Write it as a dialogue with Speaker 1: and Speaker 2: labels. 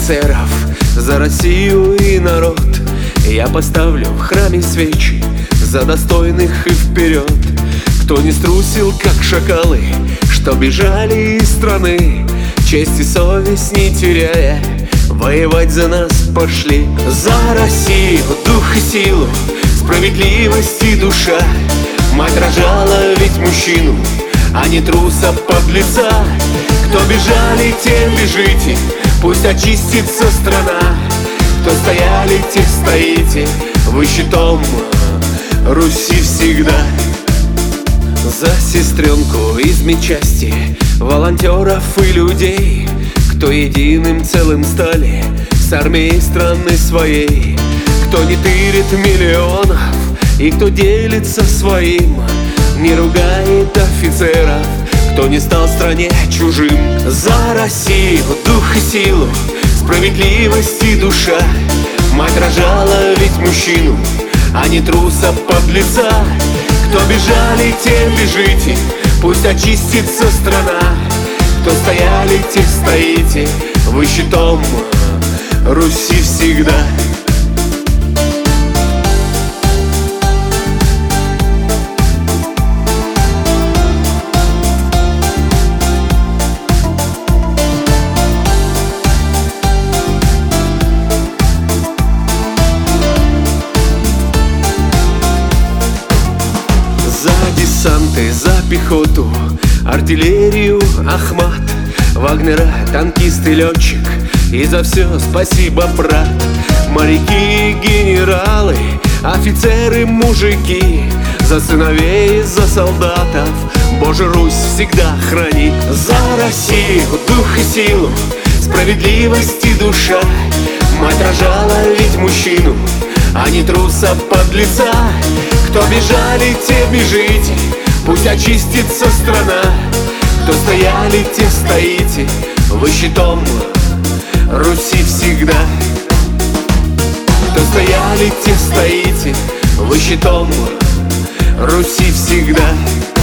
Speaker 1: офицеров, за Россию и народ. Я поставлю в храме свечи за достойных и вперед, кто не струсил, как шакалы, что бежали из страны, честь и совесть не теряя, воевать за нас пошли. За Россию, дух и силу, справедливость и душа. Мать рожала ведь мужчину, а не труса, подлеца. Кто бежали, тем бежите, пусть очистится страна. Кто стояли, те стоите, вы щитом Руси всегда. За сестренку из медчасти, волонтеров и людей, кто единым целым стали с армией страны своей. Кто не тырит миллионов и кто делится своим, не ругает офицеров, кто не стал стране чужим. За Россию, дух и силу, справедливость и душа. Мать рожала ведь мужчину, а не труса, подлеца. Кто бежали, тем бежите, пусть очистится страна. Кто стояли, те стоите, вы щитом Руси всегда. За десанты, за пехоту, артиллерию, Ахмат, Вагнера, танкист и летчик, и за все спасибо, брат. Моряки, генералы, офицеры, мужики, за сыновей, за солдатов, Боже, Русь всегда храни. За Россию, дух и силу, справедливость и душа. Мать рожала ведь мужчину, а не труса, подлеца. Кто бежали, те бежите, пусть очистится страна. Кто стояли, те стоите, вы щитом Руси всегда. Кто стояли, те стоите, вы щитом Руси всегда.